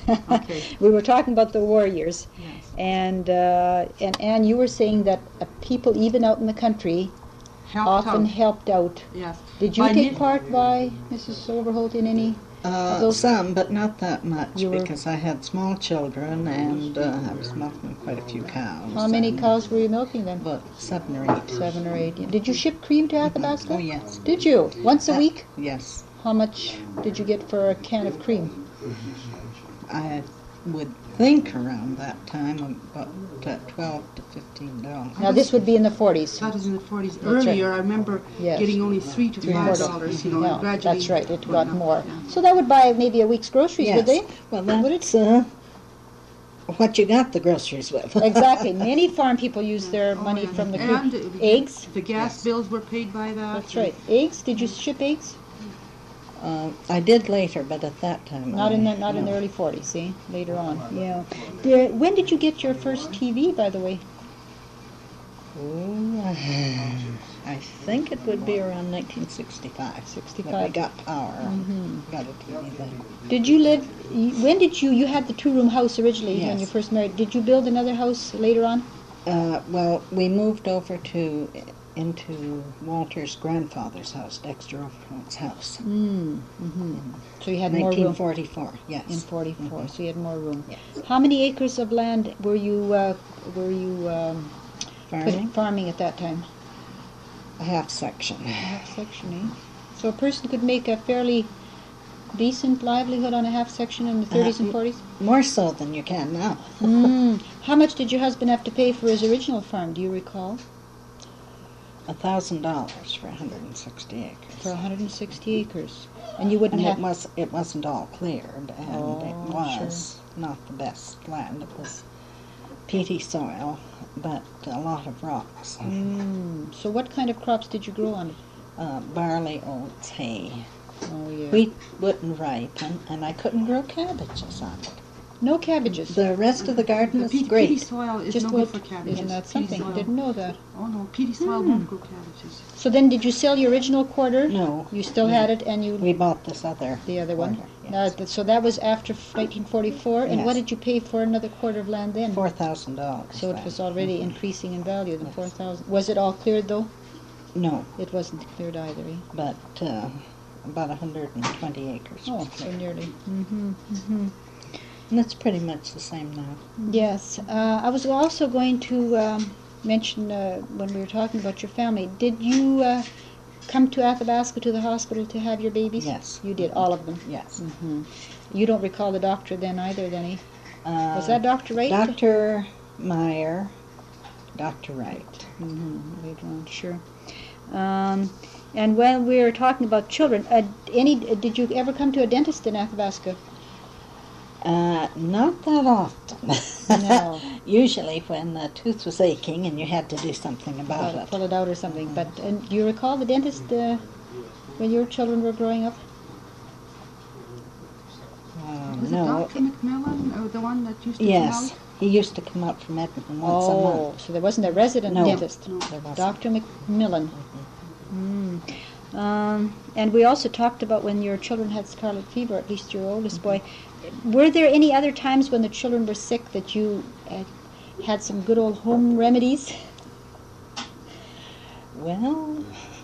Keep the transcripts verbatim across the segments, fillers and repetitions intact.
Okay. We were talking about the war years. Yes. And, uh, and Anne, you were saying that uh, people, even out in the country, Helped often out. helped out. Yes. Did you By take knit- part by Missus Overholt in any? Uh, Those- some, but not that much, You were- because I had small children and uh, I was milking quite a few cows. How many and cows were you milking then? About seven or eight. Seven or eight. Did you ship cream to Athabasca? Oh, yes. Did you? Once a Uh, week? Yes. How much did you get for a can of cream? I would think around that time about uh, twelve to fifteen dollars. Now this would be in the forties. That is in the forties. right. Earlier, I remember Yes. getting only three to Three five quarter. dollars. You know, No, and gradually. that's right. It went got up, more. yeah. So that would buy maybe a week's groceries, Yes. would they? Well, Would that's uh, what you got the groceries with. Exactly. Many farm people use their Oh, money yeah. from the And cream. the- Eggs? The gas Yes. bills were paid by that. That's right. Eggs? Did you ship eggs? Uh, I did later, but at that time Not I, in the not in the no. early forties. See, later on. Yeah. The, when did you get your first T V, by the way? Ooh, I think it would be around nineteen sixty-five. When we Sixty-five. got power. Mhm. Got a T V then. Did you live? you- When did you? You had the two-room house originally when Yes. you first married. Did you build another house later on? Uh, well, we moved over to into Walter's grandfather's house, Dexter Overholt's house. Mm. Mm-hmm. So you had more nineteen room. forty-four, yes. In forty-four, Mhm. so you had more room. Yes. How many acres of land were you uh, were you um, put- Farming, farming at that time? a half section. Half section, eh? So a person could make a fairly decent livelihood on a half section in the thirties and Uh, forties? More so than you can now. Mm. How much did your husband have to pay for his original farm? Do you recall? A thousand dollars for one hundred and sixty acres. For one hundred sixty acres, and you wouldn't And have. it was it wasn't all cleared, and Oh, it was not the best land. It was peaty soil, but a lot of rocks. Mm. So what kind of crops did you grow on it? Uh, barley, oats, hay. Oh yeah. Wheat wouldn't ripen, and I couldn't grow cabbages on it. No cabbages. The rest of the garden The is peaty, great. peaty soil is Just no what? good for cabbages. Isn't that Peaty something? soil. Didn't know that. Oh no, peaty soil Hmm. won't grow cabbages. So then, did you sell your original quarter? No, You still we- had it, and you we bought this other. the other one. quarter, Now, yes. th- so that was after nineteen forty-four. And what Yes. did you pay for another quarter of land then? Four thousand dollars. So it was already increasing in value. The Yes. four thousand. Was it all cleared though? No, It wasn't cleared either. Eh? but uh, about a hundred and twenty acres. Oh, was so cleared. nearly. Mm-hmm. Mm-hmm. And that's pretty much the same now. Yes. Uh, I was also going to um, mention uh, when we were talking about your family. Did you uh, come to Athabasca to the hospital to have your babies? Yes. You did, all of them. Yes. Mm-hmm. You don't recall the doctor then either, then? Eh? Uh, Was that Doctor Wright? Doctor Meyer, Doctor Wright. Mm-hmm. Later on, sure. Um, and when we were talking about children, uh, any did you ever come to a dentist in Athabasca? Uh, not that often. No. Usually when the tooth was aching and you had to do something about Uh, it. pull it out or something. But and do you recall the dentist uh, when your children were growing up? Uh, Was no. it Doctor McMillan, or the one that used to Yes. come out? He used to come out from Edmonton once a Oh, month. so there wasn't a resident No. dentist. No. There wasn't. Doctor McMillan. Mm. Um, and we also talked about when your children had scarlet fever, at least your oldest boy. Were there any other times when the children were sick that you uh, had some good old home remedies? Well,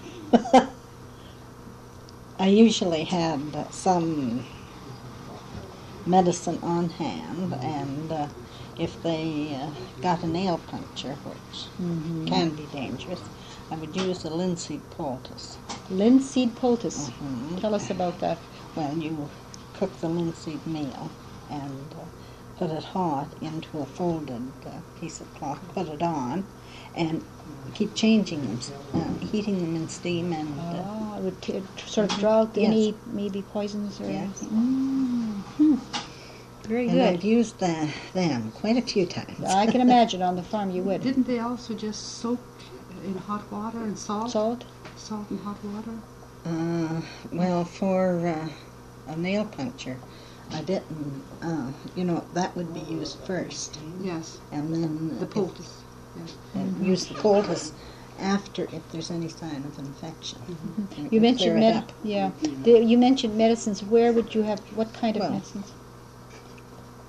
I usually had uh, some medicine on hand, and uh, if they uh, got a nail puncture, which Mm-hmm. can be dangerous, I would use a linseed poultice. Linseed poultice. Mhm. Tell us about that. Well, you cook the linseed meal and uh, put it hot into a folded uh, piece of cloth, put it on, and keep changing them, uh, heating them in steam, and uh, Ah, it would t- sort of draw out Yes. any maybe poisons or Yes. anything. Mm-hmm. Very and I've good. used the, them quite a few times. I can imagine on the farm you would. Didn't they also just soak in hot water and salt? Salt? Salt and hot water? Uh, well, for uh, a nail puncture, I didn't, uh, you know, that would be used first, Yes. and then The if- poultice. Yes. and use the poultice after if there's any sign of infection. And it You will mentioned clear it med- up. yeah. The, you mentioned medicines. Where would you have what kind of Well, medicines?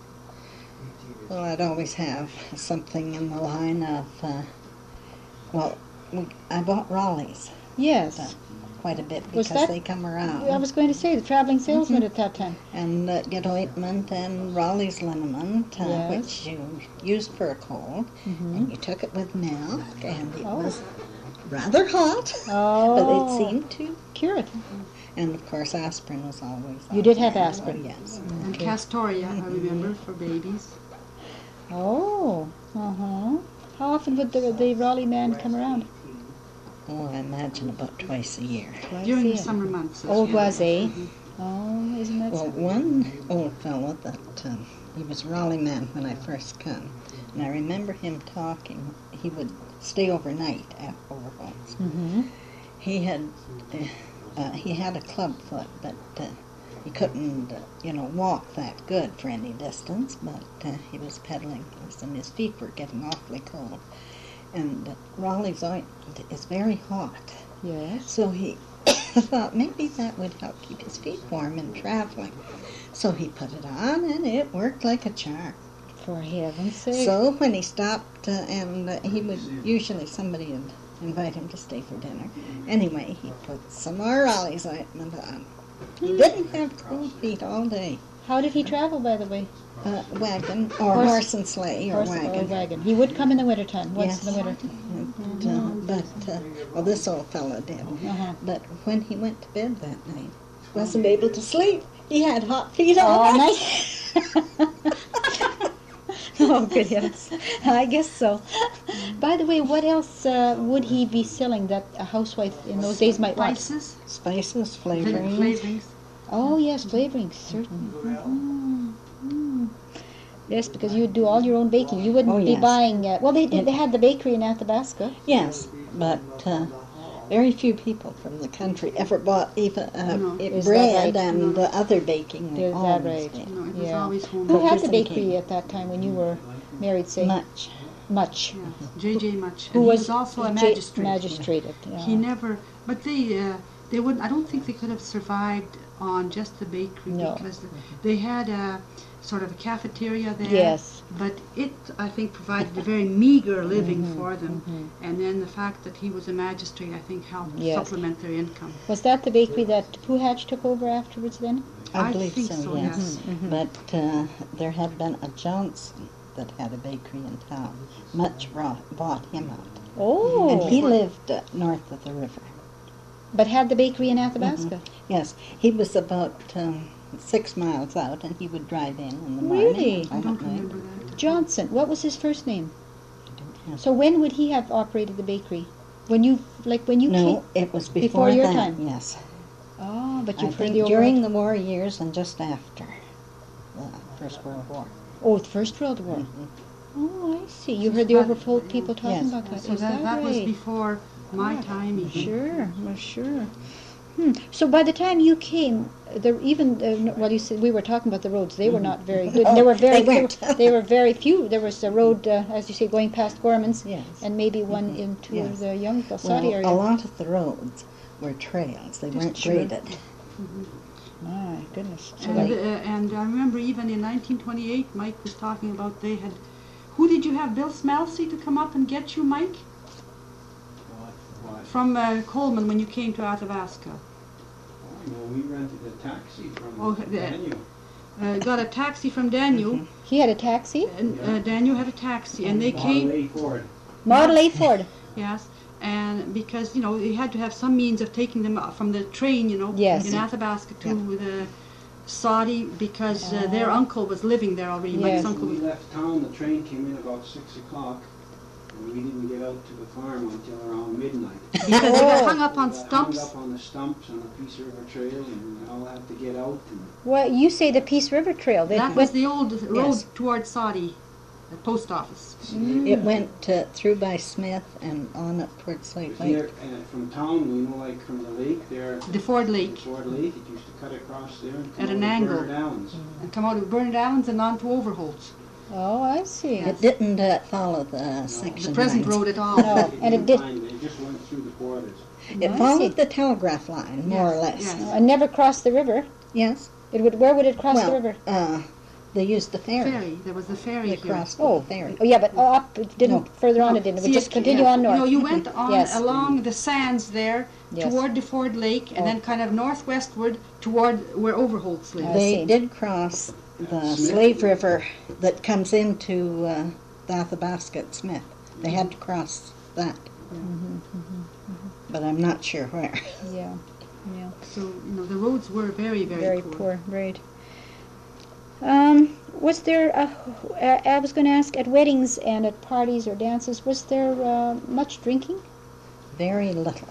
Well, I'd always have something in the line of, uh, well, we, I bought Raleigh's Yes. quite a bit Was because that- they come around. I was going to say, the traveling salesman at that time. And uh, get ointment and Raleigh's liniment, uh, Yes. which you used for a cold. Mhm. And you took it with milk, and it Oh. was rather hot, Oh. but it seemed to. Cure it. And of course, aspirin was always. You on did have hand. aspirin. Yes. And Castoria, I remember, for babies. Oh. Uh-huh. How often would the, the Raleigh man come around? Oh, I imagine about twice a year. Twice During a the year. summer months. Oh, yeah. was he? Mhm. Oh, isn't that Well, so? one old fellow that um, he was a Raleigh man when I first come, and I remember him talking. He would stay overnight at Overholt's. Mm-hmm. He had uh, uh, he had a club foot, but uh, he couldn't, uh, you know, walk that good for any distance. But uh, he was pedaling, and his feet were getting awfully cold. And uh, Raleigh's ointment is very hot, Yes. so he thought maybe that would help keep his feet warm in traveling. So he put it on, and it worked like a charm. For heaven's sake. So when he stopped, uh, and uh, he would usually somebody would invite him to stay for dinner. Anyway, he put some more Raleigh's ointment on. He didn't have cold feet all day. How did he travel, by the way? Uh, wagon or Horse- horse, and sleigh or Horse wagon. or wagon. He would come in the wintertime, once Yes. in the winter. And, uh, but uh, well, this old fellow did. Uh-huh. But when he went to bed that night, wasn't able to sleep. He had hot feet all Oh, night. nice. Oh, good heavens. I guess so. By the way, what else uh, would he be selling that a housewife in those days might want? Spices, Spices, fla- flavorings. flavorings. Oh, yes, flavorings, certainly. Mm, mm. Yes, because you would do all your own baking. You wouldn't Oh, be yes. buying, uh, well, they did, they had the bakery in Athabasca. Yes, but uh, very few people from the country ever bought even uh, No. i- Is that bread right? and No. uh, other baking. Is that homes right? did. No, it was Yeah. always home. Who had Cookies the and bakery cake. at that time when you were married, say? Much. Much. Yes, J J Much. Who And he was was also a J- magistrate. Magistrate. at- yeah. He never, but they, uh, they wouldn't, I don't think they could have survived on just the bakery No. because they had a sort of a cafeteria there. Yes. But it, I think, provided a very meager living Mhm, for them. mhm. And then the fact that he was a magistrate, I think, helped Yes. supplement their income. Was that the bakery that Puhatch took over afterwards then? I, I believe think so, so, yes. yes. Mhm, mhm. But uh, there had been a Johnson that had a bakery in town. Much brought, bought him out. Oh. And he lived uh, north of the river. But had the bakery in Athabasca? Yes, he was about um, six miles out, and he would drive in in the morning. Really? and I home don't at night. remember that. Johnson. What was his first name? I don't know. So when would he have operated the bakery? When you, like when you No, came? it was before, Before your that, time? Yes. Oh, but I you've heard think the overall- during the war years and just after the First World War. Oh, the First World War. Mhm. Oh, I see. You So heard the that- Overfold people talking Yes. about that. So Is that, that was right? before my Yeah. time even. Sure, well, sure. Hmm. So by the time you came, there even uh, well, you said we were talking about the roads. They were not very good. Oh, there were very they there weren't. were- they were very few. There was a road, uh, as you say, going past Gorman's, Yes. and maybe one into Yes. the Youngville, Saudi Well, area. a lot of the roads were trails. They weren't Sure. graded. My goodness. So And, like, uh, and I remember even in nineteen twenty-eight, Mike was talking about they had. Who did you have, Bill Smelcy, to come up and get you, Mike? What? What? From uh, Coleman when you came to Athabasca. Well, we rented a taxi from Oh, the- Daniel. Uh, got a taxi from Daniel, he had a taxi, and uh, Daniel had a taxi, and they Model came. A Ford. Model A Ford. Yes, and because, you know, they had to have some means of taking them up from the train, you know, Yes. in Athabasca to the Saudi, because uh, their Oh. uncle was living there already. Yes. Mike's When uncle we was. left town, the train came in about six o'clock, and we didn't get out to the farm until around midnight. Because they got Oh. hung up on We got stumps. Hung up on the stumps on the Peace River Trail, and we all had to get out. And Well, you say the Peace River Trail. That That was went, the old road Yes. towards Saudi, the post office. It went uh, through by Smith and on up towards Slate Lake. here, uh, from town, we know, like from the lake there, The Ford the Lake, Ford Lake, it used to cut across there and come At out an of angle. Bernard Allen's. and come out of Bernard Allen's and on to Overholt's. oh, I see. Yeah. It didn't uh, follow the section The present lines. road at all. No. and it did- Fine, They just went through the quarters. It I followed see. the telegraph line, more or Yes, less. yes. And never crossed the river. Yes. It would. Where would it cross well, the river? Uh, they used the ferry. Ferry, there was a ferry They here. crossed with Oh, the ferry. oh yeah, but up, it didn't, No. further on No, it didn't, it see, would just it- continue yeah, on north. You know, you went on Yes. along the sands there Yes. toward the Ford Lake and Oh. then kind of northwestward toward where Overholt's lived. I They see. did cross the Smith? Slave River that comes into uh, the Athabasca at Smith. They had to cross that. But I'm not sure where. Yeah, yeah. So, you know, the roads were very, very, Very poor. poor, right. Um, was there, uh, uh, I was going to ask, at weddings and at parties or dances, was there uh, much drinking? Very little.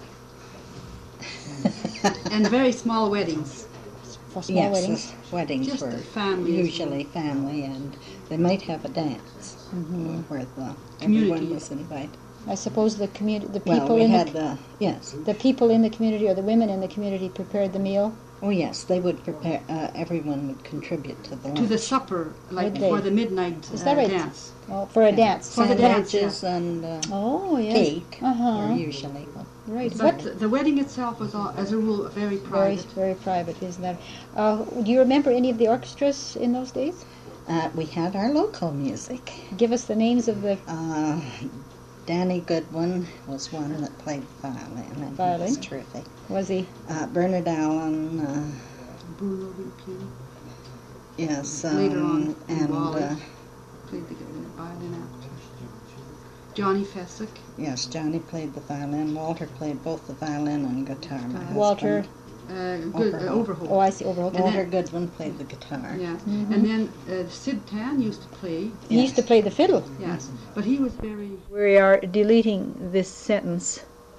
And very small weddings. For small yes, weddings? the weddings Just were the families. usually family, and they might have a dance Mm-hmm. uh, where the Community. everyone was invited. I suppose the community, the Well, people we in had the, the yes. the people in the community or the women in the community prepared the meal. Oh yes, they would prepare. Uh, everyone would contribute to the lunch. To the supper, like Would before they? the midnight Is uh, that right? dance. Oh, for a dance. For the dance, Sandwiches and uh, Oh, yes. cake Uh-huh. are usually. Right. But What? the wedding itself was, all, as a rule, very Very, private. very private, isn't that? Uh, do you remember any of the orchestras in those days? Uh, we had our local music. Give us the names of the Uh, Danny Goodwin was one that played the violin, and he Violin. was terrific. was he? Uh, Bernard Allen, uh, Bruno Vimpini yes, Later on, um, and Wally. uh, played the violin after. Johnny Fessick. yes, Johnny played the violin. Walter played both the violin and guitar. My husband. Walter. Uh, good, uh, Overholt. Overholt. Oh, I see. Overholt. And Walter then- Goodwin played the guitar. Yes. Mhm. And then uh, Sid Tan used to play. He used to play the fiddle. Yes. But he was very. We are deleting this sentence.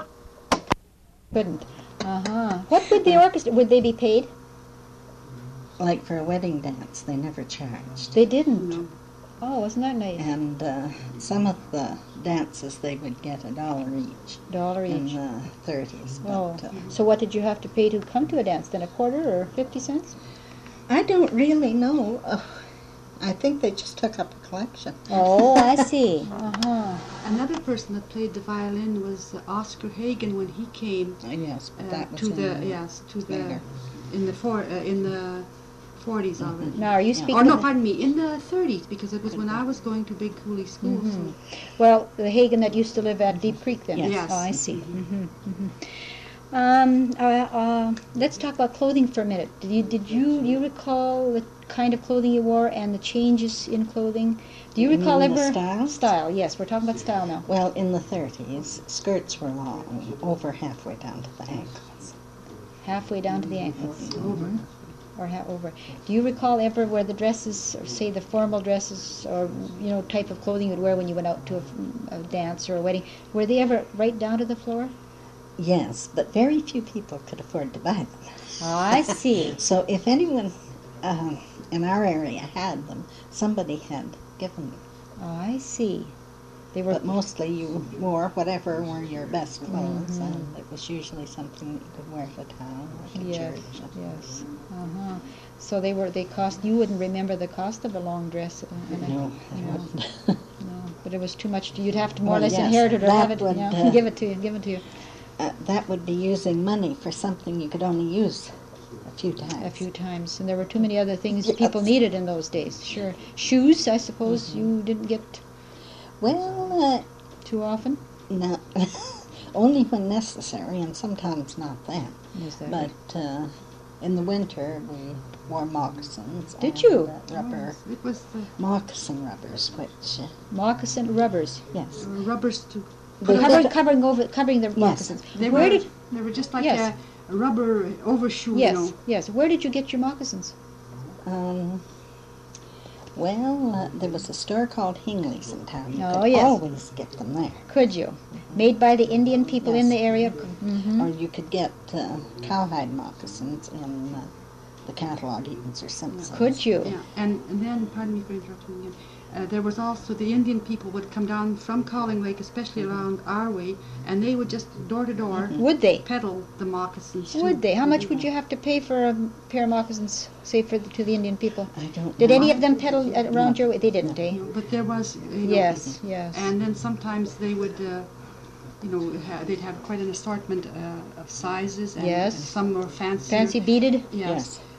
Couldn't. Uh-huh. What would the orchestra, would they be paid? Like for a wedding dance, they never charged. They didn't. You know, Oh, wasn't that nice? And uh, some of the dances they would get a dollar each Dollar in each. the thirties. Oh, But uh, so what did you have to pay to come to a dance then? A quarter or fifty cents? I don't really know. Uh, I think they just took up a collection. Oh, I see. Uh-huh. another person that played the violin was uh, Oscar Hagen when he came Uh, yes, but uh, that was to in the yes to the later. in the four uh, in the forties already. Now, are you Yeah. speaking? Or no, of- pardon me, in the thirties because it was when I was going to Big Cooley School. Mhm. So Well, the Hagen that used to live at Deep Creek then? Yes. Yes. Oh, I see. hmm hmm Um, uh, uh, let's talk about clothing for a minute. Did you, did you, do you recall the kind of clothing you wore and the changes in clothing? Do you You recall mean the ever? style? Style, yes. We're talking about style now. Well, in the thirties, skirts were long, over halfway down to the ankles. Halfway down to the ankles. over. Or half over. Do you recall ever where the dresses, or say the formal dresses, or you know, type of clothing you'd wear when you went out to a, a dance or a wedding, were they ever right down to the floor? Yes, but very few people could afford to buy them. Oh, I see. So if anyone um, in our area had them, somebody had given them. Oh, I see. They were. But mostly you wore whatever were your best clothes, Mhm. and it was usually something that you could wear to town or to Yes, church. yes. Uh-huh. So they were, they cost, you wouldn't remember the cost of a long dress. uh, and a- No, I No. wouldn't. No, but it was too much, to- you'd have to more or Well, less yes, inherit it or have that it, would, yeah, uh, give it to you, give it to you. Uh, that would be using money for something you could only use a few times. A few times, and there were too many other things Yes. people needed in those days, sure. Shoes, I suppose Mm-hmm. you didn't get Well, too often? uh, no, only when necessary, and sometimes not then. Is that But right? uh, in the winter, we wore moccasins. Did and, you? Uh, rubber It was the moccasin rubbers, which uh, Moccasin rubbers, yes, uh, rubbers to. They Cover, did- covering over, covering the Yes. moccasins. They Where were did, they were just like Yes. a, a rubber overshoe, yes, you know. yes, where did you get your moccasins? Um, well, uh, there was a store called Hingley's in town. You Oh, could yes. always get them there. Could you? Made by the Indian people in Yes. the area? Mm-hmm. Or you could get uh, cowhide moccasins in uh, the catalog Eaton's or Simpson's. Could you? Yeah, and, and then, pardon me for interrupting again, uh, there was also the Indian people would come down from Calling Lake, especially around our way, and they would just door to door Would they? peddle the moccasins. to- Would they? How to much people. would you have to pay for a pair of moccasins, say, for the, to the Indian people? I don't Did know. any of them peddle at- around No. your way? They didn't, eh? You know, but there was, uh, you know, Yes, yes. and then sometimes they would, uh, you know, ha- they'd have quite an assortment uh, of sizes, and Yes. some were fancy. Fancy beaded? Yes. Yes.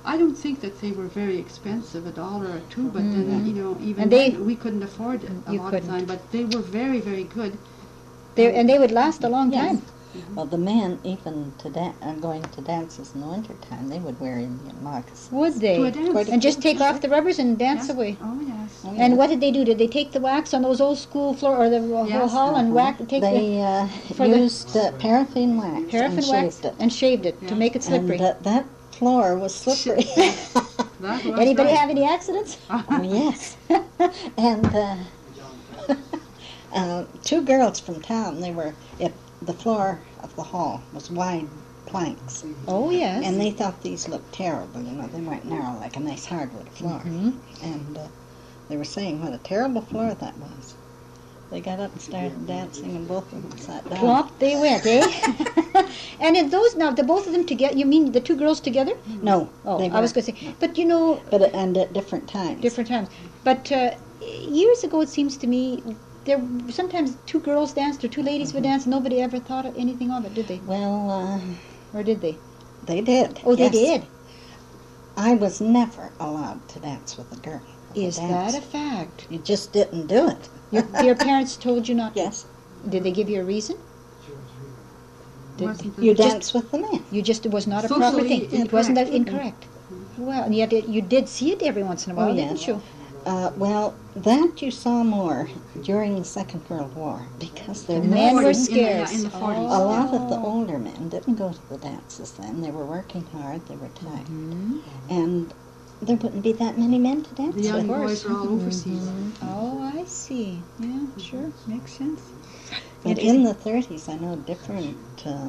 I don't think that they were very expensive, a dollar or two, but Mhm. then, you know, even And they- then, we couldn't afford it a You lot couldn't. of time, but they were very, very good. They, and they would last a long Yes. time. Well, the men, even to da- uh, going to dances in the winter time, they would wear Indian moccasins. Would they? To a dance. Quite a And just few. take off the rubbers and dance Yes. away. Oh, yes. Oh, And yeah. what did they do? Did they take the wax on those old school floor or the whole Yes. hall and Uh-huh. whack? Take They uh, for the- used uh, paraffin wax the paraffin and wax shaved it. and shaved it to Yeah. make it slippery. And uh, that floor was slippery. That was Anybody right. have any accidents? Oh, yes. And uh, uh, two girls from town, they were, it, the floor of the hall was wide planks. Oh yes. And they thought these looked terrible, you know, they weren't narrow like a nice hardwood floor. Mhm. And uh, they were saying what a terrible floor that was. They got up and started dancing, and both of them sat down. Plop they went, eh? And in those now, the both of them together. You mean the two girls together? No, Oh, they I was were- going to say. But you know, But at- and at different times. different times. But uh, years ago, it seems to me, there sometimes two girls danced or two ladies would dance. Nobody ever thought of anything of it, did they? Well, uh, Or did they? they did. Oh, they yes. did. I was never allowed to dance with a girl. at Is dance. that a fact? You just didn't do it. Your, your parents told you not to? Yes. Did they give you a reason? Did Wasn't You the- dance with the men. you just, it was not a proper Socially thing. It wasn't that incorrect. incorrect. Well, and yet it, you did see it every once in a while, Oh, didn't yes. you? Uh, well, that you saw more during the Second World War because there The were men were forties, in the- scarce. in the forties. a lot of the Oh. older men didn't go to the dances then. They were working hard. They were tired, Mhm. and there wouldn't be that many men to dance The young with. boys were all overseas. Mhm. Oh, I see. Yeah, sure. Makes sense. But in the thirties, I know different uh,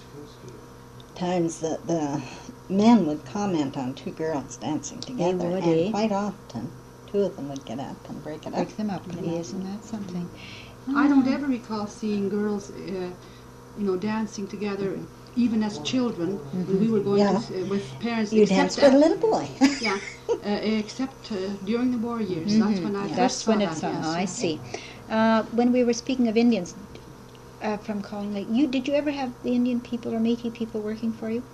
times that the men would comment on two girls dancing together, would, and eh? quite often two of them would get up and break it up. Break them up. you know. Isn't that something? I don't ever recall seeing girls, uh, you know, dancing together, even as children, when we were going Yeah. to, uh, with parents. You except danced with a at- little boy. Yeah, uh, except uh, during the war years. That's when I Mhm. first That's saw when that. it's on. yes. I see. Uh, when we were speaking of Indians uh, from Colin Lake, you did you ever have the Indian people or Métis people working for you?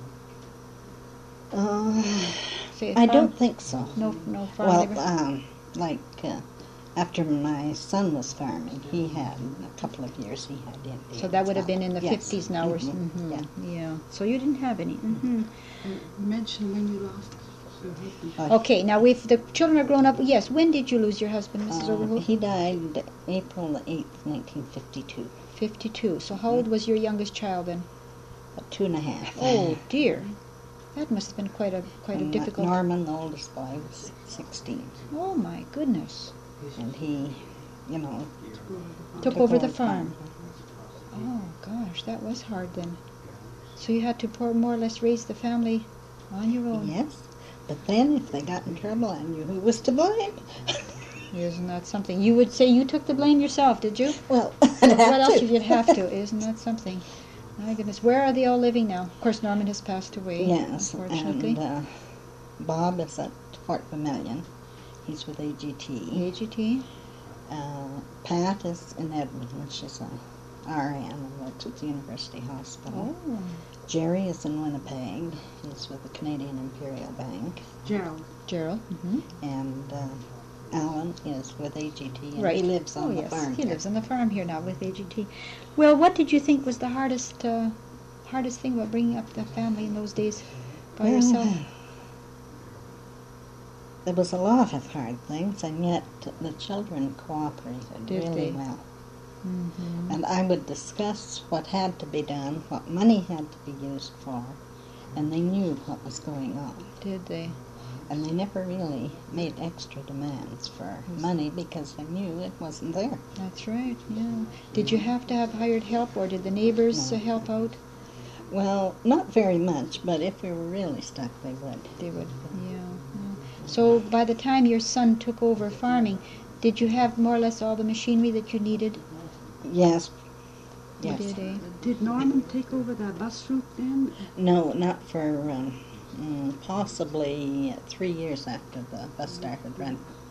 Uh, Say, a I farm- don't think so. No, no farm Well, labor? um, like uh, after my son was farming, he had a couple of years he had Indians. So that would have been in the Yes. fifties now. Or, Mhm. mhm, Yeah. yeah. So you didn't have any. hmm You mentioned when you lost your husband. Uh, Okay, now if the children are grown up, yes. When did you lose your husband, Missus uh, Overholt? he died April the eighth, nineteen fifty-two. Fifty-two. So how old was your youngest child then? About two and a half. Oh dear, that must have been quite a quite a And difficult. Norman, the oldest boy, was sixteen, Oh my goodness. and he, you know, Took over the farm. Oh gosh, that was hard then. So you had to pour, more or less raise the family on your own. Yes, but then if they got in trouble, I knew who was to blame. Isn't that something? You would say you took the blame yourself, did you? Well, What else if you'd have to? Isn't that something? My goodness, where are they all living now? Of course, Norman has passed away. Yes, unfortunately. and uh, Bob is at Fort Vermilion. He's with A G T. A G T. Uh, Pat is in Edmonton. She's a R N and works at the University Hospital. Oh. Jerry is in Winnipeg. He's with the Canadian Imperial Bank. Gerald. Gerald. hmm And uh, Alan is with A G T, and Right. he lives on oh, the yes. farm He here. lives on the farm here now with A G T. Well, what did you think was the hardest uh, hardest thing about bringing up the family in those days by Well, yourself? There was a lot of hard things, and yet the children cooperated Did really they? well. Mm-hmm. And I would discuss what had to be done, what money had to be used for, and they knew what was going on. Did they? And they never really made extra demands for money because they knew it wasn't there. That's right. Yeah. Did you have to have hired help, or did the neighbors No. uh, help out? Well, not very much, but if we were really stuck, they would. They would. Yeah. yeah. So by the time your son took over farming, did you have more or less all the machinery that you needed? Yes. You Yes. did, eh? Did Norman take over the bus route then? No, not for um, mm, possibly three years after the bus started running.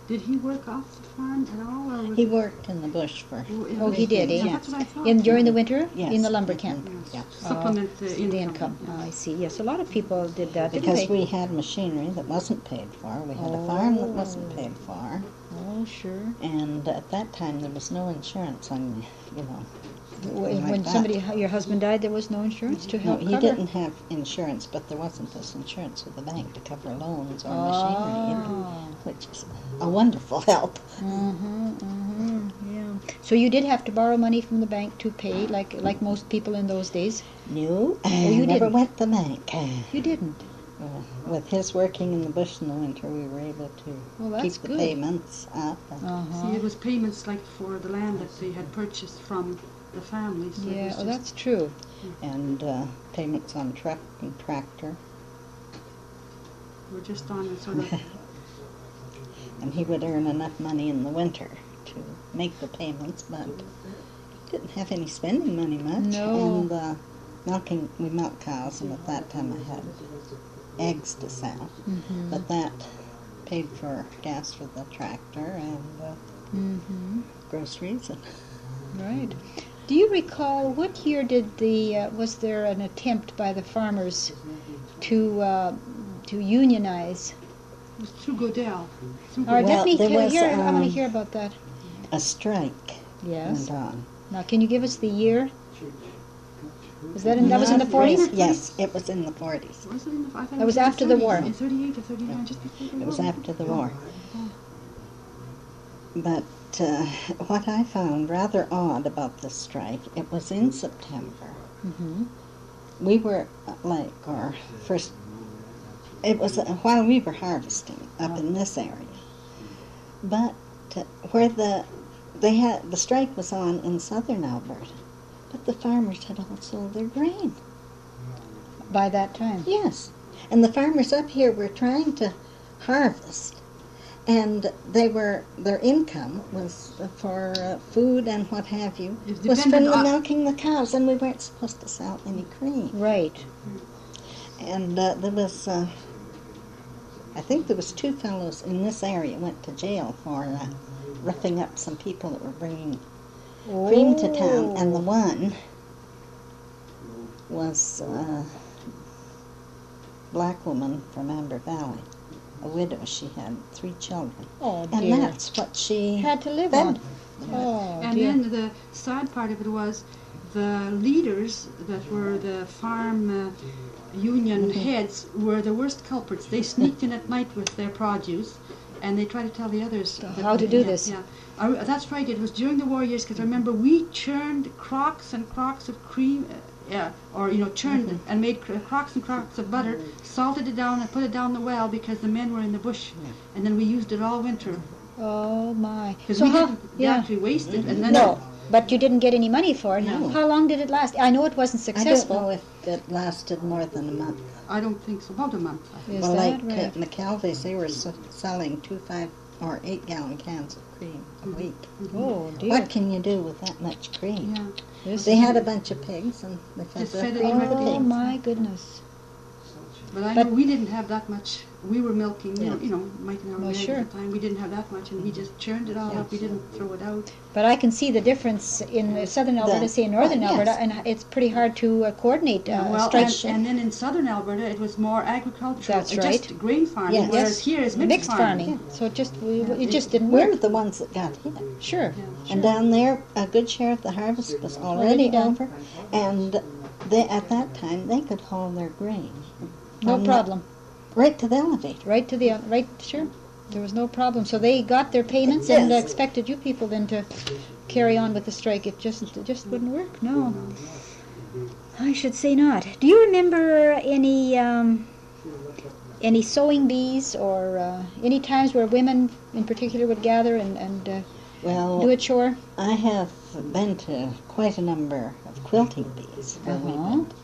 Did he work off the farm at all, or was He it- worked in the bush for. in Oh, the- he did, eh? Yeah, that's what I thought. In during the winter, Yes. in the lumber camp. Mhm. Yes. Yeah. Supplement the The income. income. Oh, I see. Yes, a lot of people did that, didn't Because they? we had machinery that wasn't paid for. We had a farm that wasn't paid for. Oh, sure. And at that time, there was no insurance on, you know. When, like when that. somebody, your husband died, there was no insurance to No, help he cover. didn't have insurance, but there wasn't this insurance with the bank to cover loans or machinery, you know, Oh. which is a wonderful help. Mm-hmm, mm-hmm, yeah. So you did have to borrow money from the bank to pay, like like most people in those days. No, I Oh, you never didn't? went to the bank. You didn't. Uh, with his working in the bush in the winter, we were able to Well, that's keep the good. payments up. And See, Uh-huh. it was payments like for the land that they had purchased from the family. So it Yeah, was oh, just- that's true. and uh, payments on truck and tractor. we're just on a sort of And he would earn enough money in the winter to make the payments, but didn't have any spending money much. No. And uh, milking, we milked cows, and at that time I had eggs to sell. Mm-hmm. But that paid for gas for the tractor and uh, Mm-hmm. groceries. And Right. Do you recall what year did the uh, was there an attempt by the farmers to uh, to unionize? it was through Godell. Through All right, Well, let me there hear. was, hear I want to um, hear about that. a strike Yes. went on. Now, can you give us the year? Was that in, that was in the Not forties? really. Yes, it was in the forties. Was it in the, I thought That was in after the war. thirties, In thirty-eight or thirty-nine, just before the war. It was after the war. But uh, what I found rather odd about this strike, it was in September. Mm-hmm. We were uh, like our first, it was uh, while we were harvesting up in this area. But uh, where the, they had, the strike was on in southern Alberta, but the farmers had all sold their grain. By that time. Yes, and the farmers up here were trying to harvest, and they were, their income was for uh, food and what have you, It was from depended the on- milking the cows, and we weren't supposed to sell any cream. Right. And uh, there was, uh, I think there was two fellows in this area went to jail for uh, roughing up some people that were bringing cream to town, and the one was a black woman from Amber Valley, a widow. She had three children, Oh and dear. that's what she Had to live fed. on. Oh And dear. then the sad part of it was the leaders that were the farm uh, union Mm-hmm. heads were the worst culprits. They sneaked in at night with their produce, and they tried to tell the others that- how to do yeah, this. Yeah, I, that's right. It was during the war years because I remember we churned crocks and crocks of cream. Uh, yeah, or you know, churned Mm-hmm. it and made cr- crocks and crocks of butter, salted it down and put it down the well because the men were in the bush, and then we used it all winter Oh my. because So we how? didn't Yeah. actually waste it, and then No, but you didn't get any money for it. No. How long did it last? I know it wasn't I don't successful. know if it lasted more than a month. I don't think so. About a month. I think. Is well, that like right? uh, McKelvey's, they were s- selling two five or eight gallon cans of cream a Mm-hmm. week. Oh dear. What can you do with that much cream? Yeah. This They is- had a bunch of pigs, and they fed Just their fed it cream to the directly. Oh pigs. my goodness. But I But- know we didn't have that much. We were milking, you know, Yeah. you know, Mike and I were Well, married sure. at the time. We didn't have that much, and we just churned it all Yeah. up. We didn't throw it out. But I can see the difference in uh, southern Alberta, The- say in northern oh, yes. Alberta, and it's pretty hard to uh, coordinate uh, well, strikes. and, and then in southern Alberta, it was more agricultural. That's uh, right. Just grain farming, Yes. whereas Yes. here is mixed, mixed farming. So it just we, Yeah. it just didn't We're work. the ones that got hit. Sure. Yeah. And down there, a good share of the harvest was Already already done. over, and they, at that time they could haul their grain. No from the- problem. right to the elevator. Right to the uh, right. Sure. There was no problem. So they got their payments and uh, Yes. expected you people then to carry on with the strike. It just it just wouldn't work. No. I should say not. Do you remember any um, any sewing bees or uh, any times where women in particular would gather and, and uh, Well, do a chore? I have been to quite a number of quilting bees where we Uh-huh. would,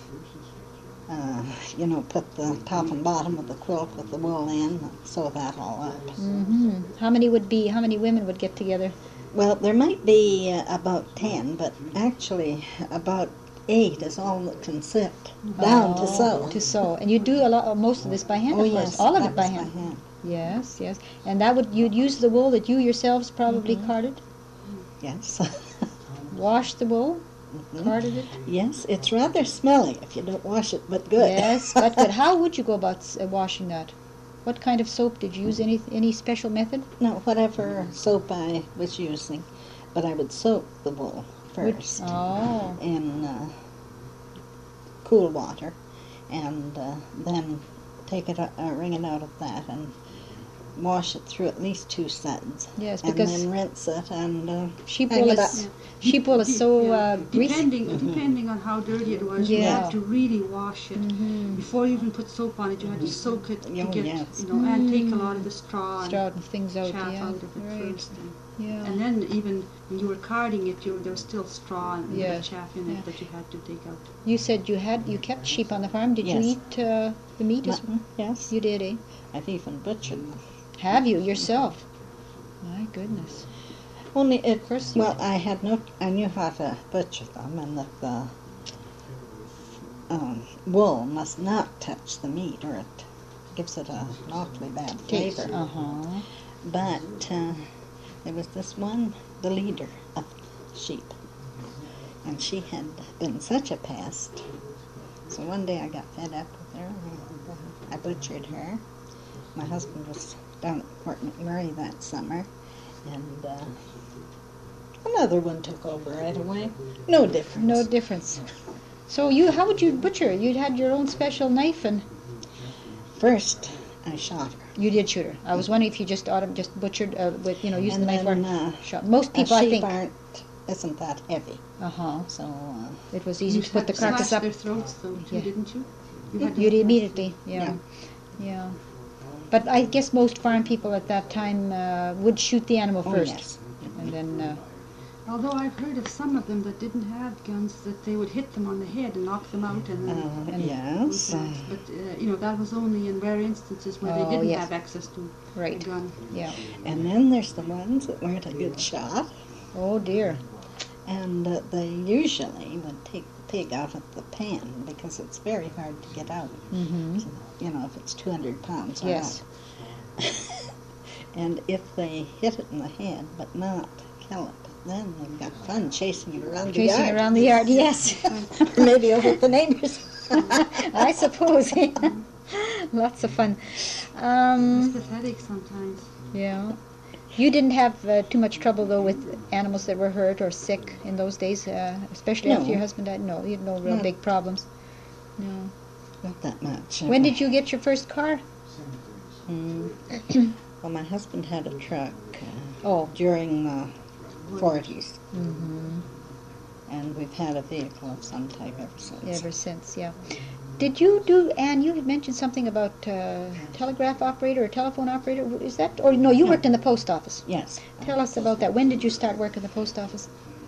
uh, you know, put the top and bottom of the quilt with the wool in, and sew that all up. Hmm. How many would be? How many women would get together? Well, there might be uh, about ten, but actually about eight is all that can sit down to Oh, sew. To sew, and you do a lot, most of this by hand, Oh of course. yes, All of that it by was hand. Yes, yes. And that would, you'd use the wool that you yourselves probably Mhm. carded? Yes. Wash the wool? Mhm. Carded it? Yes, it's rather smelly if you don't wash it, but good. Yes, but good. How would you go about s- uh, washing that? What kind of soap did you use? Any any special method? No, whatever soap I was using, but I would soak the wool Would- first Oh, in uh, cool water, and uh, then take it, uh, wring it out of that, and wash it through at least two suds, yes, and because then rinse it and uh, sheep hang wool it is up. sheep wool is so Yeah. uh, greasy. Depending, Mhm. depending on how dirty it was, you Yeah. had to really wash it. Mhm. Before you even put soap on it, you had to soak it to Oh, get, yes. you know, and take a lot of the straw and Straw and things out, chaff yeah. out of it Right. first. And, Yeah. and then even when you were carding it, you, there was still straw and Yes. the chaff in it Yeah. that you had to take out. You said you had you kept sheep on the farm. Did Yes. you eat uh, the meat? As Mutton, yes. You did, eh? I've even butchered them. Have you yourself? My goodness. Only it, Of course you well, I had no, I knew how to butcher them, and that the um, wool must not touch the meat, or it gives it a, an awfully bad Taste. flavor. Uh huh. But uh, there was this one, the leader of sheep, and she had been such a pest. So one day I got fed up with her, and uh, I butchered her. My husband was down at Fort McMurray that summer, and uh, another one took over right away. No difference. No difference. So you, how would you butcher? You had your own special knife, and First, I shot her. you did shoot her. I was wondering if you just autumn just butchered uh, with you know using And the knife then, or uh, shot. Most A people, I sheep think. aren't, isn't that heavy, Uh huh. so uh, It was easy you to put had the to carcass slash up. their throats, though, too, Yeah. didn't you? You had to You'd have immediately, yeah, yeah. But I guess most farm people at that time uh, would shoot the animal oh first, yes. and then uh, Although I've heard of some of them that didn't have guns, that they would hit them on the head and knock them out, and then Uh, And- yes. uh, but uh, you know that was only in rare instances where Oh, they didn't yes. have access to a right, gun. yeah. And then there's the ones that weren't a good shot, Oh dear. and uh, they usually would take the pig out of the pen because it's very hard to get out. Mm-hmm. You know, if it's two hundred pounds or Yes. out. And if they hit it in the head but not kill it, then they've got fun chasing it around the Chasing yard. around the yard, yes. Maybe over the neighbors. I suppose. Lots of fun. It's Um, pathetic sometimes. yeah. You didn't have uh, too much trouble though with animals that were hurt or sick in those days, uh, especially after No. your husband died. No, you had no real No. big problems. No. Not that much. When did you get your first car? Mm. Well, my husband had a truck uh, Oh. during the forties, Mm-hmm. and we've had a vehicle of some type ever since. Ever since, yeah. Did you do, Anne, you had mentioned something about uh, telegraph operator or telephone operator. Is that, or no, you No. worked in the post office. Yes. Tell us about that. When did you start work in the post office?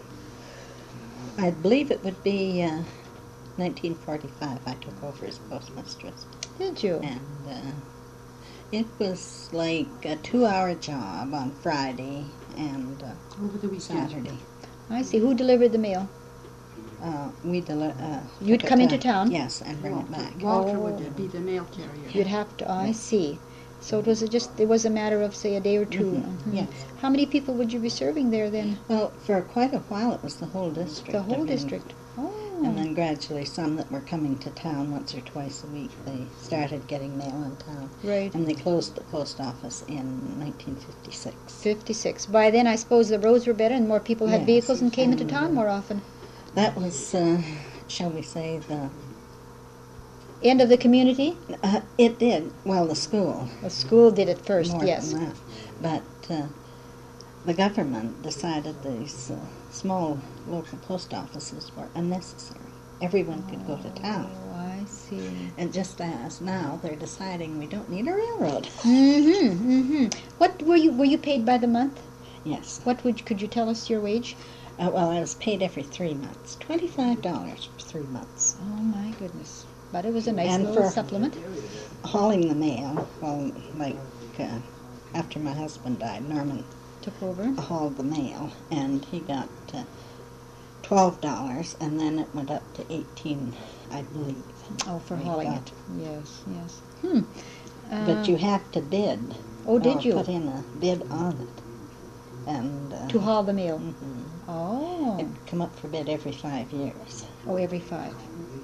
I believe it would be uh, nineteen forty-five. I took over as postmistress, Did you? and uh, it was like a two-hour job on Friday and uh, Over the weekend. Saturday. I see. Who delivered the mail? Uh, we deli- uh, You'd took it come into to- town? Yes, and bring it back. Walter Oh. would uh, be the mail carrier. You'd have to, I see. So it was a just, it was a matter of, say, a day or two. Mhm, Mhm. yes. How many people would you be serving there then? Well, for quite a while it was the whole district. The I whole mean, district? Oh. And then gradually some that were coming to town once or twice a week, they started getting mail in town. Right. And they closed the post office in nineteen fifty-six. fifty-six. By then, I suppose the roads were better and more people had Yes. vehicles and came into And, town more often. That was, uh, shall we say, the... End of the community? Uh, it did, well, the school. The school did it first, more yes. than that. But uh, the government decided these uh, small local post offices were unnecessary. Everyone could go to town. Oh, I see. And just as now, they're deciding we don't need a railroad. Mm-hmm, mm-hmm. What were you, were you paid by the month? Yes. What would, could you tell us your wage? Uh, well, I was paid every three months. twenty-five dollars for three months. Oh, my goodness. But it was a nice And little for- supplement. Hauling the mail, well, like uh, after my husband died, Norman Took over. hauled the mail, and he got uh, twelve dollars, and then it went up to eighteen, I believe. Oh, for We hauling got- it. Yes, yes. Hmm. But you had to bid. Oh, did or you? Put in a bid on it. And uh, To haul the mail. mhm. Oh. It'd come up for bid every five years. Oh, every five.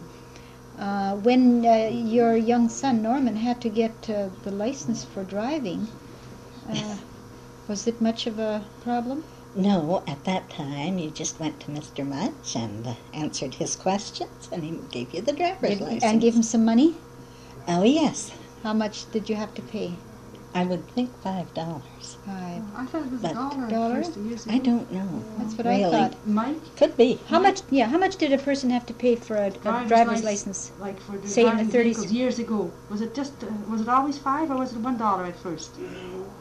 Uh, when uh, your young son Norman had to get uh, the license for driving, uh, was it much of a problem? No, at that time you just went to Mister Much and uh, answered his questions, and he gave you the driver's Did- license. and give him some money? Oh yes, How much did you have to pay? I would think five dollars. Five. I thought it was But- a dollar at Dollar? first years ago. I don't know. That's what really. I thought. Mike, Could be. How much? Yeah. How much did a person have to pay for a, a Driver's driver's license. license? like for the Say in the driving thirties. vehicles years ago, was it just, uh, was it always five or was it one dollar at first? I don't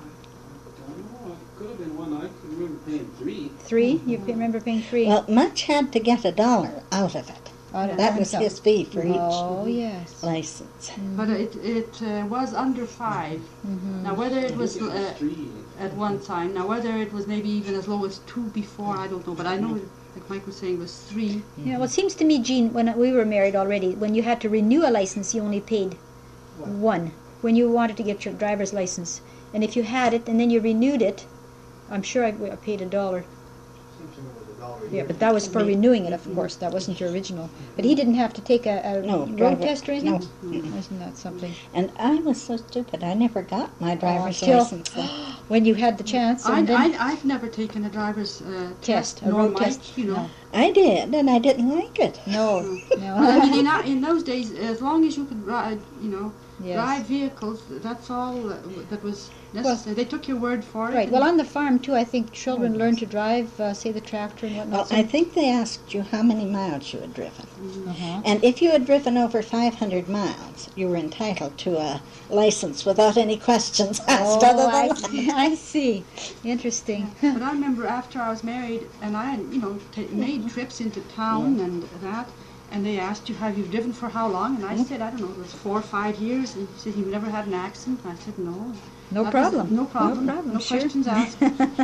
know, it could have been one, I can remember paying three. Three? You pay, remember paying three? Well, Much had to get a dollar out of it. Out of That was himself. his fee for each Oh yes. license. But it, it uh, was under five. Mm-hmm. Now whether it I was think it was uh, three. at one time, now whether it was maybe even as low as two before, I don't know, but I know, like Mike was saying, it was three. Yeah, well, it seems to me, Jean, when we were married already, when you had to renew a license, you only paid What? one. When you wanted to get your driver's license, and if you had it and then you renewed it, I'm sure I, I paid a dollar. Seems to me it was a dollar a Yeah, year. but that was for renewing it, of course. That wasn't your original. But he didn't have to take a, a No, road driver- test or anything. no. Mm-mm. Isn't that something? And I was so stupid, I never got my driver's until- license. When you had the chance, I, and then I, I've never taken a driver's uh, test, test, a nor road Mike, test. you know. No. I did, and I didn't like it. No, Well, I mean, no. in, in those days, as long as you could ride, you know, Yes. drive vehicles, that's all uh, that was necessary. they took your word for it. Right. and- Well, on the farm too, I think children learn to drive, uh, say the tractor and Well, whatnot. I think they asked you how many miles you had driven. uh-huh. And if you had driven over five hundred miles, you were entitled to a license without any questions asked Oh, other I than see. I see. Interesting. But I remember after I was married, and I had, you know, t- made trips into town and that, and they asked you, have you driven for how long? And I said, I don't know, it was four or five years. And he said, you've never had an accident? And I said, no. No That was- problem. no problem. No problem. No sure. questions asked.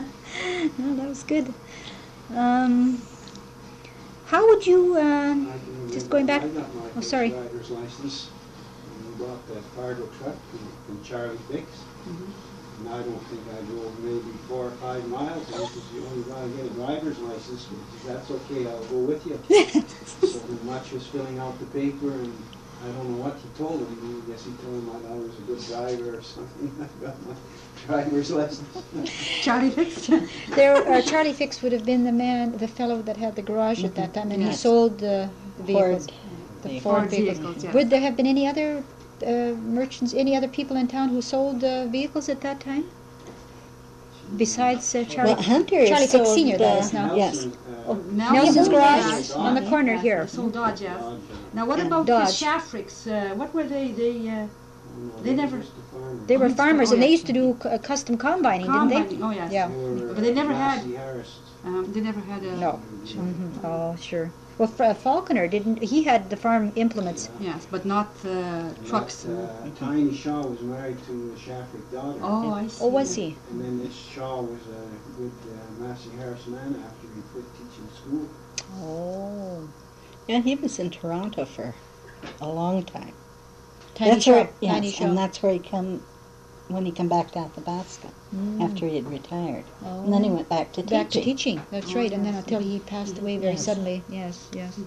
No, that was good. Um, how would you? Uh, I can Just remember going back- I got my oh, first sorry. driver's license, and we bought that cargo truck from, from Charlie Fix. Mm-hmm. And I don't think I drove maybe four or five miles, and he says, you only gotta get a driver's license, but he says, that's okay, I'll go with you. So when Much was filling out the paper, and I don't know what he told him, I guess he told him I was a good driver or something, I got my driver's license. Charlie Fix. there, uh, Charlie Fix would have been the man, the fellow that had the garage at that time, and he Yes. sold the vehicles, Ford. the The Ford Ford vehicles. vehicles, yes. Would there have been any other uh, merchants, any other people in town who sold uh, vehicles at that time? Besides uh, Charlie, Well, Hunter Charlie Fix sold, Senior, that uh, is now. Yes. Nelson, uh, Oh, Nelson's Nelson's garage. Garage on the corner Yes, here. they sold Dodge, yes. Dodge, uh, Now what And about Dodge. the Shafricks? Uh, what were they? They uh, oh, no, They were never- just a farmer. They were Oh, farmers, oh, and they yeah. used to do c- uh, custom combining, didn't they? combining. Oh yes. Yeah. They were, But they never uh, had- Massey Harris. Um, they never had a. No. hmm Oh, sure. Well, F- uh, Falconer didn't. He had the farm implements. Yes, but not uh, trucks. That, uh, Tiny Shaw was married to a Shafrick daughter. Oh, I see. Oh, was he? And then this Shaw was a good uh, Massey Harris man after he quit teaching school. Oh. Yeah, he was in Toronto for a long time. Tiny that's Shaw. where, yes, Tiny Shaw. and that's where he come when he come back to Athabasca Mm. after he had retired, Oh. and then he went back to teaching. Back to teaching. That's Oh, right. And then yes. until he passed away very Yes. suddenly. Yes, yes.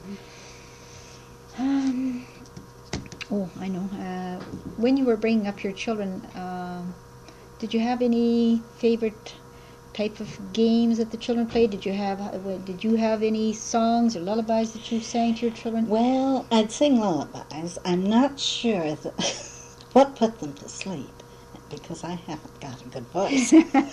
Mhm. Um, oh, I know. Uh, when you were bringing up your children, um, did you have any favorite type of games that the children played? Did you have uh, what- Did you have any songs or lullabies that you sang to your children? Well, I'd sing lullabies. I'm not sure that what put them to sleep, because I haven't got a good voice.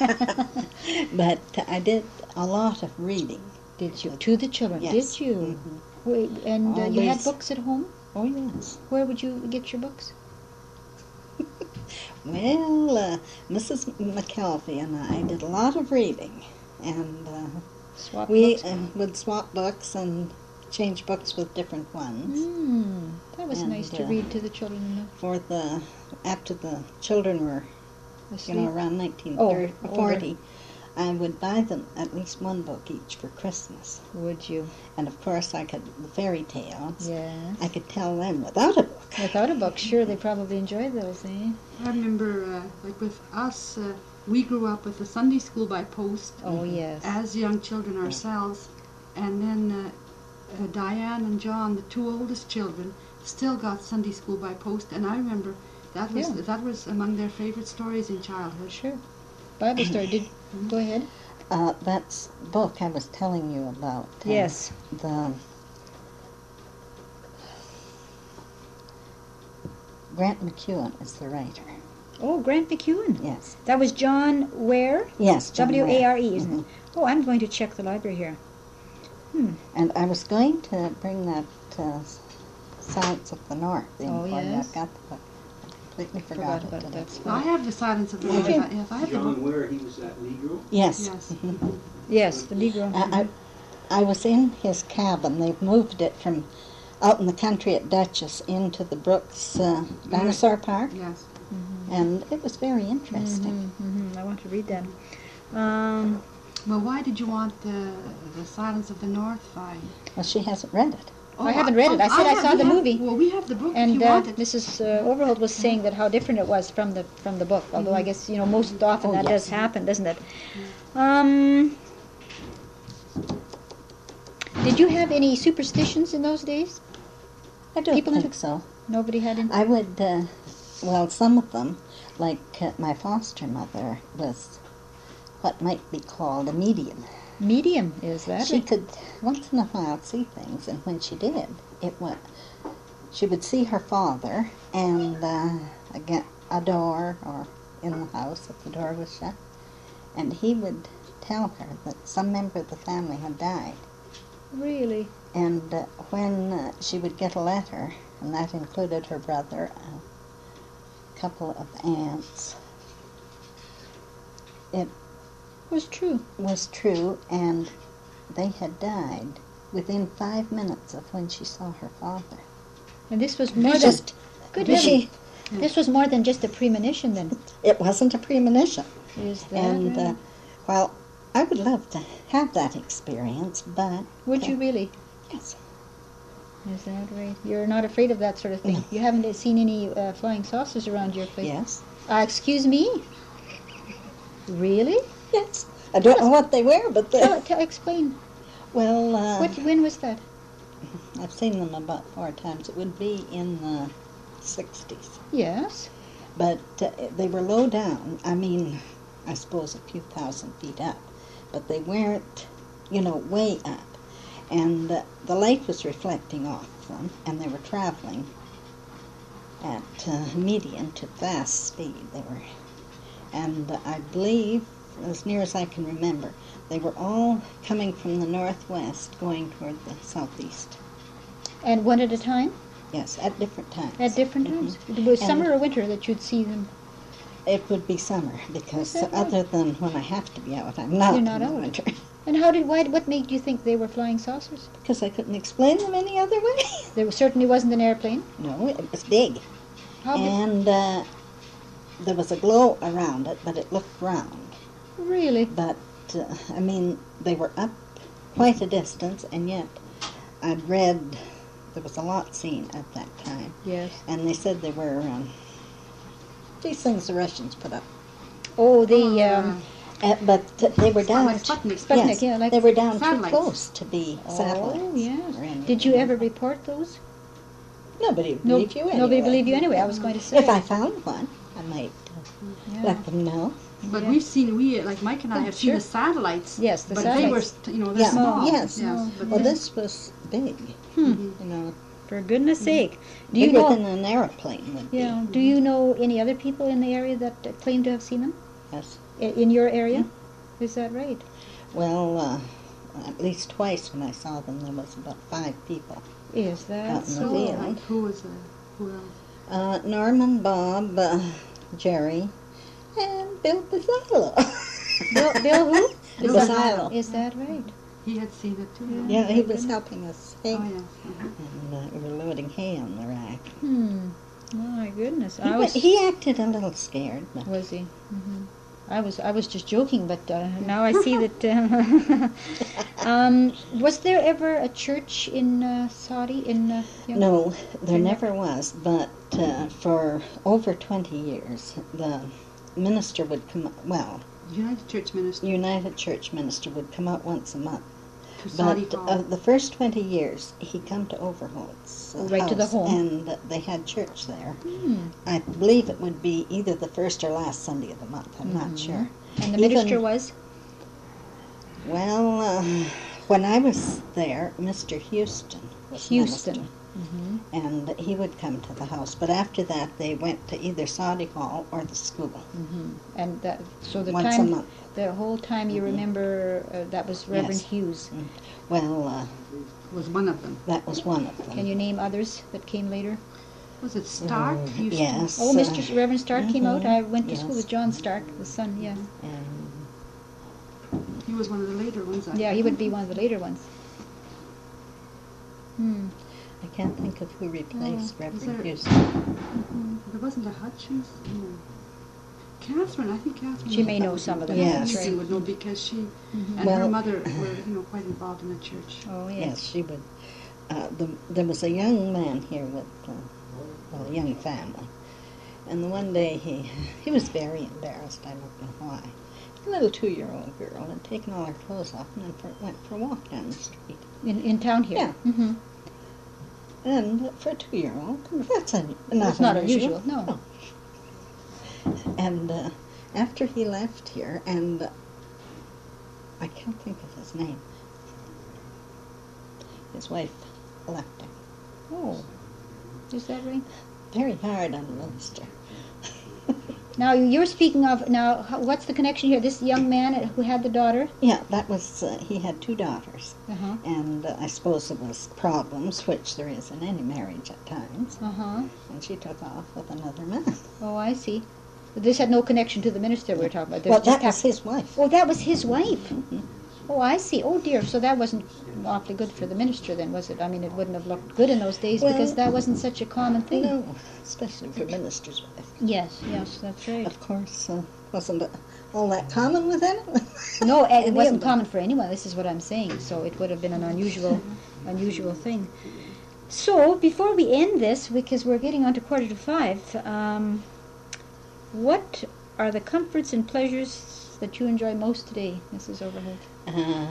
But I did a lot of reading. Did you to the children? Yes. Did you? Mhm. Wait, and uh, you had Always. books at home? Oh, yes. Where would you get your books? Well, uh, Missus McKelvey and I did a lot of reading, and uh, Swap we books. uh, would swap books and change books with different ones. Mm, that was And, nice to uh, read to the children. You know. For the after the children were, you Asleep. know, around nineteen Oh, forty, I would buy them at least one book each for Christmas. Would you? And of course, I could the fairy tales. Yes. I could tell them without a book. Without a book, sure, they probably enjoyed those, eh? I remember, uh, like with us, uh, we grew up with the Sunday school by post Oh, yes. as young children ourselves, and then uh, uh, Diane and John, the two oldest children, still got Sunday school by post, and I remember that was Yeah. that was among their favorite stories in childhood. Sure. Bible story. Did go ahead. Uh, that's book I was telling you about. uh, Yes. The Grant McEwen is the writer. Oh, Grant McEwen. Yes. That was John Ware. Yes. John W A R E, Ware. isn't Mhm. it? Oh, I'm going to check the library here. Hmm. And I was going to bring that uh, Silence of the North in Oh, for you. yes. I've got the book. I completely Forgot forgot, about it. it. That's I fine. have the Silence of the Lord. Okay. Yes, I have the book. John Ware, he was that Negro? Yes. Yes. Mhm. Yes, the Negro. I, I, I was in his cabin. They've moved it from out in the country at Dutchess into the Brooks uh, Dinosaur Park, Yes. and it was very interesting. hmm hmm I want to read that. Um, Well, why did you want the the Silence of the North? Why? Well, she hasn't read it. I haven't read it. I said I have- saw we the have- movie. Well, we have the book if and you uh, want it. Missus Uh, Overholt was saying that how different it was from the from the book. Although I guess you know most often Oh, that yes. does happen, doesn't it? Um, did you have any superstitions in those days? I don't People in- think so. Nobody had any. I would, uh, well, some of them, like uh, my foster mother was what might be called a medium. Medium is that? She right? could once in a while see things, and when she did, it was she would see her father and uh, again a door or in the house if the door was shut, and he would tell her that some member of the family had died. Really? And uh, when uh, she would get a letter, and that included her brother, a couple of aunts, it Was true. was true, and they had died within five minutes of when she saw her father. And this was more than Just, good she, heavens. This was more than just a premonition, then. it wasn't a premonition. Is that? And, uh, right? well, I would love to have that experience, but... Would uh, you really? Yes. Is that right? You're not afraid of that sort of thing. No. You haven't seen any uh, flying saucers around your place. Yes. Uh, excuse me. Really? Yes. I don't know what they were, but they... Tell, tell, explain. Well, uh, What? When was that? I've seen them about four times. It would be in the sixties. Yes. But uh, they were low down. I mean, I suppose a few thousand feet up. But they weren't, you know, way up. And uh, the light was reflecting off them, and they were traveling at uh, medium to fast speed. They were, and uh, I believe, as near as I can remember, they were all coming from the northwest, going toward the southeast. And one at a time? Yes, at different times. At different Mhm. times? It was And- summer or winter that you'd see them? It would be summer, because that right? other than when I have to be out, I'm not You're in not the out. winter. And how did, why, what made you think they were flying saucers? Because I couldn't explain them any other way. There certainly wasn't an airplane. No, it was big. How big? And uh, there was a glow around it, but it looked round. Really? But, uh, I mean, they were up quite a distance, and yet I'd read, there was a lot seen at that time, Yes. and they said they were um, these things the Russians put up. Oh, the, Oh, um, Uh, but uh, they were down, like t- Sputnik. Sputnik, yes, yeah, like they were down too satellites. close to be satellites. oh, yes. or anything. Did you ever report those? Nobody would No, believe you anyway. Nobody believed you anyway, I was going to say. If I found one, I might uh, Yeah. let them know. But Yeah. we've seen, we, like Mike and I have seen Sure. the satellites. Yes, the but satellites. they were, st- you know, they're Yeah, small. yes. Yes, but Well, they- this was big, Hmm. you know, For goodness sake. Do you bigger know, than an aeroplane would yeah, do you know any other people in the area that uh, claim to have seen them? be. Yes. I- In your area? Is that right? Well, uh, at least twice when I saw them, there was about five people. Is that Out in the so? field. Like, who was the, who else? Uh, Norman, Bob, uh, Jerry, and Bill Pizzolo. Bill, Bill who? Bill Pizzolo. Is that right? He had seen it too. Yeah. Yeah, he was helping us hay, Oh, yes. uh-huh. and uh, we were loading hay on the rack. Hmm. My goodness. He, I wa- was, he acted a little scared, but was he? hmm I was I was just joking, but uh, now I see that. Uh, um, was there ever a church in uh, Saudi in? Uh, Young- No, there In- never was, but uh, for over twenty years, the minister would come, well, United Church Minister United Church minister would come out once a month. to Saudi But Hall. uh, the first twenty years, he come to Overholt's uh, Right to the house, home. and they had church there. Hmm. I believe it would be either the first or last Sunday of the month. I'm Mhm. not sure. And the Even- minister was? Well, uh, when I was there, Mister Houston was Houston. minister, Mm-hmm. and he would come to the house. But after that, they went to either Saudi Hall or the school Mm-hmm. And that, so the once a time, month. the whole time you Mhm. remember uh, that was Reverend Yes. Hughes. Well, uh, was one of them. that was one of them. Can you name others that came later? Was it Stark? Mm, Houston? yes. Oh, Mister S- Reverend Stark came out. mhm, I went to school yes. with John Stark, the son. Yeah, And He was one of the later ones. I yeah, he would be one of the later ones. Hmm. I can't think of who replaced Oh, is Reverend there- Houston. Mhm. There wasn't a Hutchins. No. Catherine, I think Catherine. She was- may know some of them. Yes. Catherine would know because she Mhm. and her Well- mother were, you know, quite involved in the church. Oh Yes, yes. she would. Uh, the, there was a young man here with, uh, well, a young family. And the one day he, he was very embarrassed, I don't know why. A little two-year-old girl had taken all her clothes off and then for, went for a walk down the street. In in town here. Yeah. Mm-hmm. And for a two-year-old, that's un, not It's not unusual. unusual. No. And uh, after he left here, and uh, I can't think of his name, his wife left him. Oh, is that right? Very hard on the minister. Now you're speaking of now. how- What's the connection here? This young man who had the daughter. Yeah, that was, uh, he had two daughters, Uh huh. and uh, I suppose it was problems, which there is in any marriage at times, Uh huh. and she took off with another man. Oh, I see. But this had no connection to the minister we're talking about. This Well, just that was hap- his wife. Oh, that was his wife. Mhm. Oh, I see. Oh dear. So that wasn't awfully good for the minister then, was it? I mean, it wouldn't have looked good in those days Well, because that wasn't such a common thing. No, especially for minister's wife. Yes, yes, that's right. Of course, uh, wasn't it all that common with anyone. No, and it Any wasn't of them. common for anyone. This is what I'm saying. So it would have been an unusual, unusual thing. So before we end this, because we're getting on to quarter to five, um, what are the comforts and pleasures that you enjoy most today, Missus Overholt? Uh,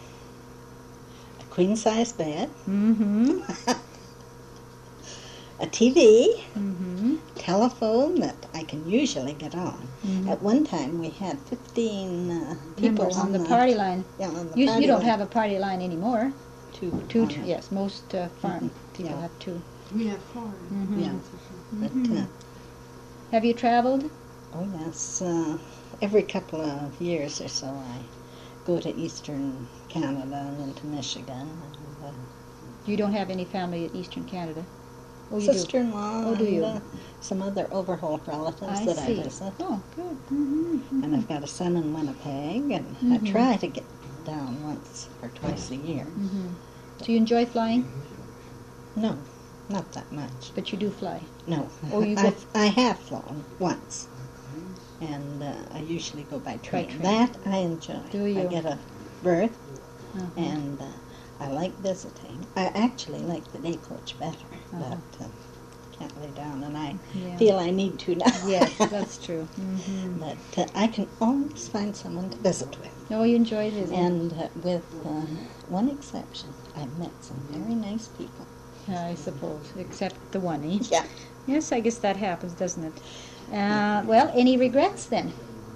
a queen-size bed, Mm-hmm. a T V, Mm-hmm. telephone that I can usually get on. Mhm. At one time, we had fifteen uh, people Members on the party line. Yeah, on the You, party you don't line. have a party line anymore. two. Two, on two it. yes, most uh, farm people Yeah. have two. We have four. Mhm. Yeah. But, Mhm. uh, Have you traveled? oh yes, uh, every couple of years or so, I go to eastern Canada and into Michigan. And, You don't have any family in Eastern Canada? uh, Oh, you do. sister-in-law Oh, do you? and uh, some other Overholt relatives I that see. I visit. Oh, good. Mm-hmm. And I've got a son in Winnipeg, and Mhm. I try to get down once or twice a year. Mm-hmm. So you enjoy flying, No, not that much. but you do fly. No, Oh, you go- I've, I have flown once, and uh, I usually go by train. train. That I enjoy. Do I you? get a berth, Uh-huh. and uh, I like visiting. I actually like the day coach better, Uh-huh. but uh, can't lay down, and I Yeah. feel I need to now. Yes, that's true. Mm-hmm. But uh, I can always find someone to visit with. Oh, you enjoy visiting. And uh, with uh, one exception, I've met some very nice people. I suppose, except the one, eh? Yeah. Yes, I guess that happens, doesn't it? Uh, well, any regrets then?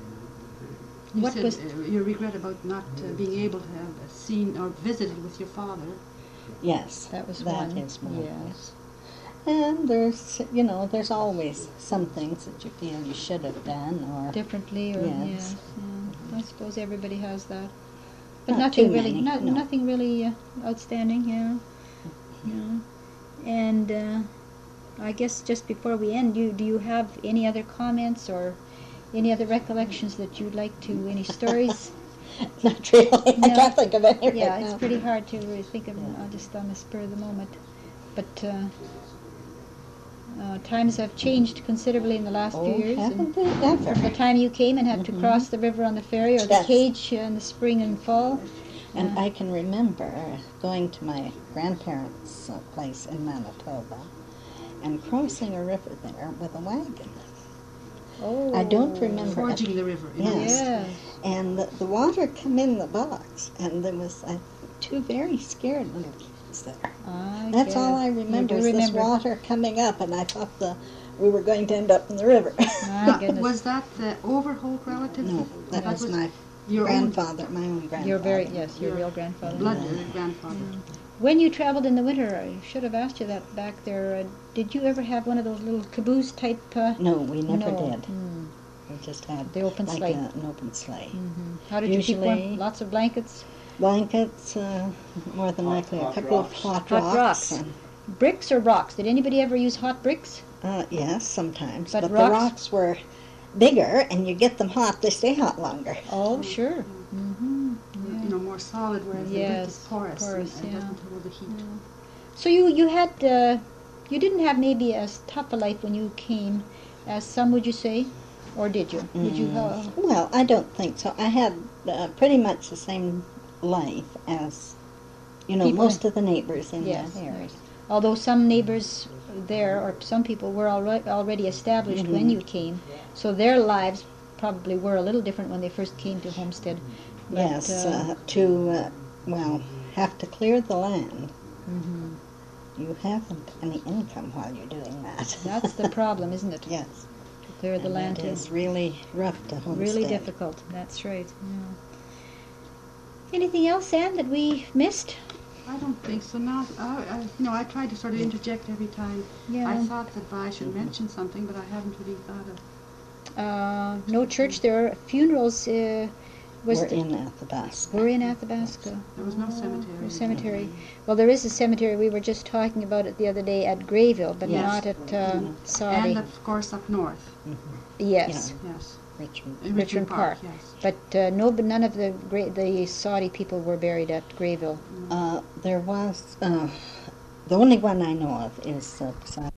You What said was- uh, your regret about not uh, being able to have uh, seen or visited with your father. Yes, That was that one. is one. Yes. And there's, you know, there's always some things that you feel you should have done, or Differently, or Yes. yes, yeah. I suppose everybody has that. But Not nothing too really, many, not, no. nothing really uh, outstanding, yeah. Yeah. And uh, I guess just before we end, you do you have any other comments or any other recollections that you'd like to? Any stories? not really. I No. can't think of any right Yeah, now. it's pretty hard to really think of them uh, just on the spur of the moment. But uh, Uh, times have changed considerably in the last Oh, few years. and haven't they ever? From the time you came and had to Mhm. cross the river on the ferry or the Yes. cage in the spring and fall. And Yeah. I can remember going to my grandparents' uh, place in Manitoba and crossing a river there with a wagon. Oh, I don't remember. Forging the river. you know. Yes. Yeah. And the, the water come in the box, and there was uh, two very scared little kids there. I That's get all it. I You remember do is this remember. water coming up, and I thought the we were going to end up in the river. My Now, goodness. was that the Overholt relative? No, that was my your grandfather, my own grandfather. Your very yes, your Your real grandfather. own blood uh, grandfather. When you traveled in the winter, I should have asked you that back there. Uh, did you ever have one of those little caboose type? Uh, No, we never no. did. Hmm. We just had The open like sleigh. a, an open sleigh. Mhm. How did you keep warm? Usually- Lots of blankets, Blankets, uh, more than Hot- likely a hot couple rocks. of hot, Hot rocks. and, bricks or rocks. Did anybody ever use hot bricks? uh, yes, sometimes. But But, rocks? the rocks were bigger, and you get them hot, they stay hot longer. Oh, sure. Mm-hmm. You know, more solid, whereas the brick Yes, is porous, porous, and, and yeah. doesn't hold the heat. So you you had uh, you didn't have maybe as tough a life when you came as some, would you say, or did you? Would you? Uh, Well, I don't think so. I had uh, pretty much the same life as, you know, People most of the neighbors in yes. that area. yes. Although some neighbors there or some people were already already established when Mhm. you came, so their lives probably were a little different when they first came to Homestead. But, Yes, uh, uh, to, uh, well, have to clear the land. mhm. You haven't any income while you're doing that. That's the problem, isn't it? Yes. To clear the And land it is is really rough to homestead. really difficult. That's right. Yeah. Anything else, Anne, that we missed? I don't think so. Now, I, I, you know, I tried to sort of interject every time. Yeah. I thought that I should mention something, but I haven't really thought of. Uh, no church. There are funerals. Uh, was We're the- in Athabasca. We're in Athabasca. There was no cemetery. No cemetery. Well, there is a cemetery. We were just talking about it the other day at Grayville, but Yes. not at uh, Saudi. And of course up north. Yes, Yes. Richmond. In Richmond Park. Yes. but uh, no, but none of the Gra- the Saudi people were buried at Grayville. Uh, there was, uh, the only one I know of is uh, beside